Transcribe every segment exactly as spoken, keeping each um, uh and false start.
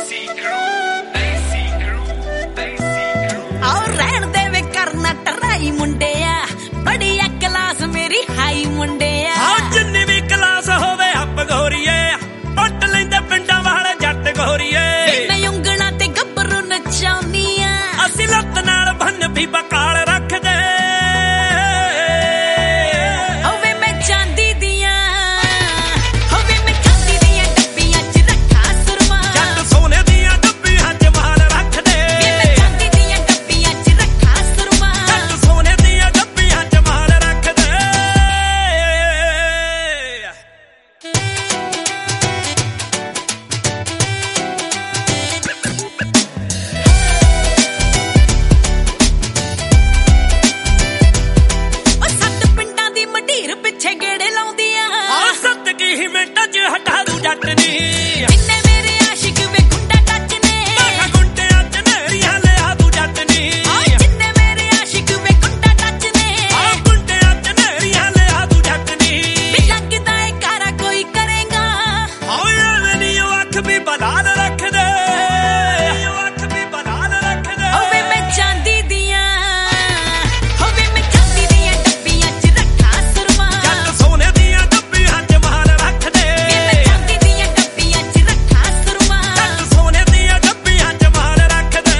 ਮੁੰਡਿਆ ਬੜੀ ਕਲਾਸ ਮੇਰੀ ਹਾਈ ਮੁੰਡਿਆ ਹਾਂ ਜਿੰਨੀ ਵੀ ਕਲਾਸ ਹੋਵੇ ਅੱਪ ਗੋਰੀਏ ਪੱਟ ਲੈਂਦੇ ਪਿੰਡਾਂ ਵਾਲੇ ਜੱਟ ਗੋਰੀਏ ਮੈਂ ਉਂਗਲਾਂ ਤੇ ਗੱਭਰੂ ਨਚਾਉਣੀ ਆ ਅਸੀਂ ਲੱਤ ਨਾਲ ਬੰਨ ਵੀ ਬਕਾਲ ਰੱਖਦੇ ਹੋਵੇ ਮੈਂ ਚਾਂਦੀ ਦੀਆਂ ਹੋਵੇ ਮੈਂ ਚਾਂਦੀ ਦੀਆਂ ਡੱਬੀਆਂ ਚ ਰੱਖਾਂ ਸੁਰਮਾ ਜੱਟ ਸੋਨੇ ਦੀਆਂ ਡੱਬੀਆਂ ਚ ਮਾਲ ਰੱਖਦੇ ਮੈਂ ਚਾਂਦੀ ਦੀਆਂ ਡੱਬੀਆਂ ਚ ਰੱਖਾਂ ਸੁਰਮਾ ਜੱਟ ਸੋਨੇ ਦੀਆਂ ਡੱਬੀਆਂ ਚ ਮਾਲ ਰੱਖਦੇ ਪਿੱਛੇ ਗੇੜੇ ਲਾਉਂਦੀ ਆ ਆ ਸੱਤ ਕੀ ਹੀ ਮਿੰਟਾਂ ਚ ਹਟਾ ਦੂ ਜੱਟ ਨੀ ਜਿੰਨੇ ਮੇਰੇ ਆਸ਼ਿਕ ਵੇ ਗੁੰਡਾ ਟੱਚ ਨੇ ਮੈਂ ਗੁੰਡਿਆਂ ਚ ਨੇਰੀਆਂ ਲਿਆ ਦੂ ਜੱਟ ਨੀ ਆ ਜਿੰਨੇ ਮੇਰੇ ਆਸ਼ਿਕ ਵੇ ਗੁੰਡਾ ਟੱਚ ਨੇ ਆ ਗੁੰਡਿਆਂ ਚ ਨੇਰੀਆਂ ਲਿਆ ਦੂ ਜੱਟ ਨੀ ਵੀ ਲੱਗਦਾ ਏ ਕਾਰਾ ਕੋਈ ਕਰੇਗਾ ਓਏ ਐਵੇਂ ਨੀ ਉਹ ਅੱਖ ਵੀ ਬਲਾਲ ਰੱਖਦੇ ਉਹ ਅੱਖ ਵੀ ਬਲਾਲ ਰੱਖਦੇ ਹੋਵੇ ਮੈਂ ਚਾਂਦੀ ਦੀਆਂ ਹੋਵੇ ਮੈਂ ਚਾਂਦੀ ਦੀਆਂ ਡੱਬੀਆਂ ਚ ਰੱਖਾਂ ਸੁਰਮਾ ਜੱਟ ਸੋਨੇ ਦੀਆਂ ਡੱਬੀਆਂ ਚ ਮਾਲ ਰੱਖਦੇ ਮੈਂ ਚਾਂਦੀ ਦੀਆਂ ਡੱਬੀਆਂ ਚ ਰੱਖਾਂ ਸੁਰਮਾ ਜੱਟ ਸੋਨੇ ਦੀਆਂ ਡੱਬੀਆਂ ਚ ਮਾਲ ਰੱਖਦੇ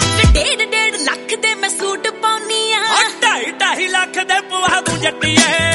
ਡੇਢ ਡੇਢ ਲੱਖ ਦੇ ਮੈਂ ਸੂਟ ਪਾਉਣੀ ਆ ਢਾਈ ਢਾਈ ਲੱਖ ਦੇ ਪਵਾ ਦੂ ਜੱਟੀਏ